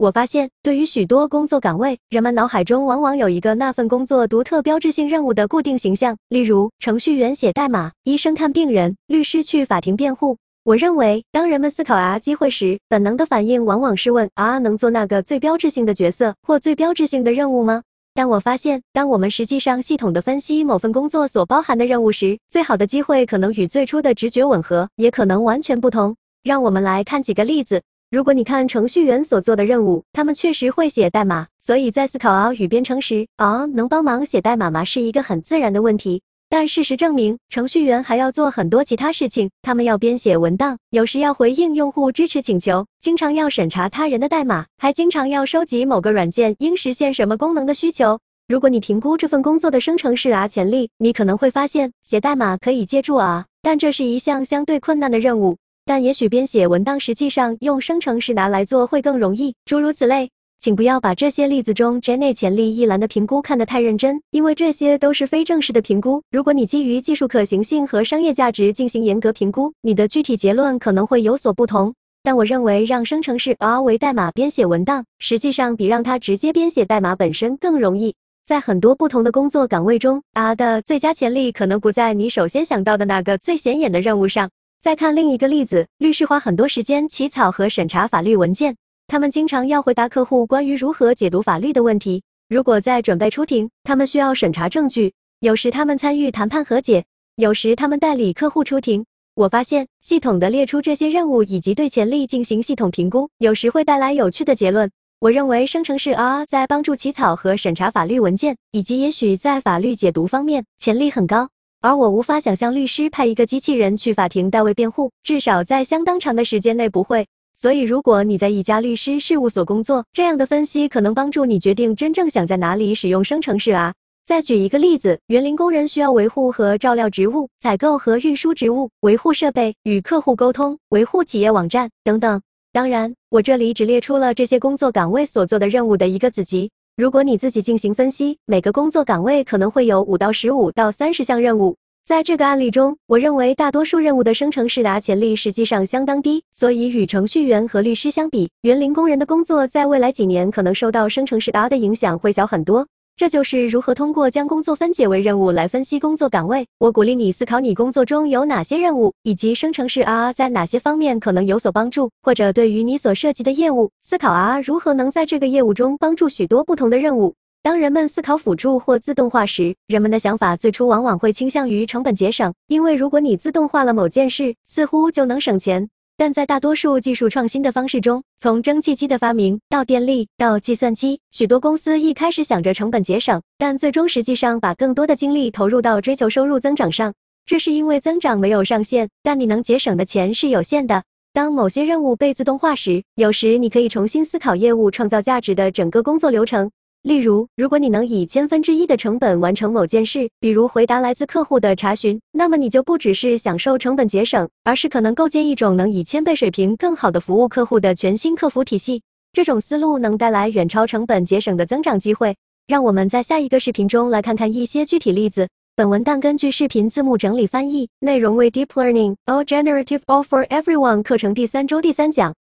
我发现，对于许多工作岗位，人们脑海中往往有一个那份工作独特标志性任务的固定形象，例如程序员写代码，医生看病人，律师去法庭辩护。我认为，当人们思考机会时，本能的反应往往是问能做那个最标志性的角色或最标志性的任务吗？但我发现，当我们实际上系统的分析某份工作所包含的任务时，最好的机会可能与最初的直觉吻合，也可能完全不同。让我们来看几个例子。如果你看程序员所做的任务，他们确实会写代码，所以在思考与编程时，能帮忙写代码吗是一个很自然的问题。但事实证明，程序员还要做很多其他事情，他们要编写文档，有时要回应用户支持请求，经常要审查他人的代码，还经常要收集某个软件应实现什么功能的需求。如果你评估这份工作的生成式潜力，你可能会发现，写代码可以借助但这是一项相对困难的任务。但也许编写文档实际上用生成式来做会更容易，诸如此类。请不要把这些例子中内潜力一栏的评估看得太认真，因为这些都是非正式的评估。如果你基于技术可行性和商业价值进行严格评估，你的具体结论可能会有所不同。但我认为让生成式为代码编写文档，实际上比让它直接编写代码本身更容易。在很多不同的工作岗位中，的最佳潜力可能不在你首先想到的那个最显眼的任务上。再看另一个例子，律师花很多时间起草和审查法律文件，他们经常要回答客户关于如何解读法律的问题。如果在准备出庭，他们需要审查证据，有时他们参与谈判和解，有时他们代理客户出庭。我发现，系统的列出这些任务以及对潜力进行系统评估，有时会带来有趣的结论。我认为生成式在帮助起草和审查法律文件，以及也许在法律解读方面，潜力很高。而我无法想象律师派一个机器人去法庭代为辩护，至少在相当长的时间内不会。所以如果你在一家律师事务所工作，这样的分析可能帮助你决定真正想在哪里使用生成式再举一个例子，园林工人需要维护和照料植物，采购和运输植物，维护设备，与客户沟通，维护企业网站等等。当然，我这里只列出了这些工作岗位所做的任务的一个子集。如果你自己进行分析，每个工作岗位可能会有5到15到30项任务。在这个案例中，我认为大多数任务的生成式潜力实际上相当低，所以与程序员和律师相比，园林工人的工作在未来几年可能受到生成式的影响会小很多。这就是如何通过将工作分解为任务来分析工作岗位。我鼓励你思考你工作中有哪些任务，以及生成式在哪些方面可能有所帮助，或者对于你所涉及的业务，思考如何能在这个业务中帮助许多不同的任务。当人们思考辅助或自动化时，人们的想法最初往往会倾向于成本节省，因为如果你自动化了某件事，似乎就能省钱。但在大多数技术创新的方式中，从蒸汽机的发明到电力到计算机，许多公司一开始想着成本节省，但最终实际上把更多的精力投入到追求收入增长上。这是因为增长没有上限，但你能节省的钱是有限的。当某些任务被自动化时，有时你可以重新思考业务创造价值的整个工作流程。例如，如果你能以1/1000的成本完成某件事，比如回答来自客户的查询，那么你就不只是享受成本节省，而是可能构建一种能以1000倍水平更好的服务客户的全新客服体系。这种思路能带来远超成本节省的增长机会。让我们在下一个视频中来看看一些具体例子。本文档根据视频字幕整理翻译，内容为 Deep Learning All Generative All for Everyone 课程第3周第3讲。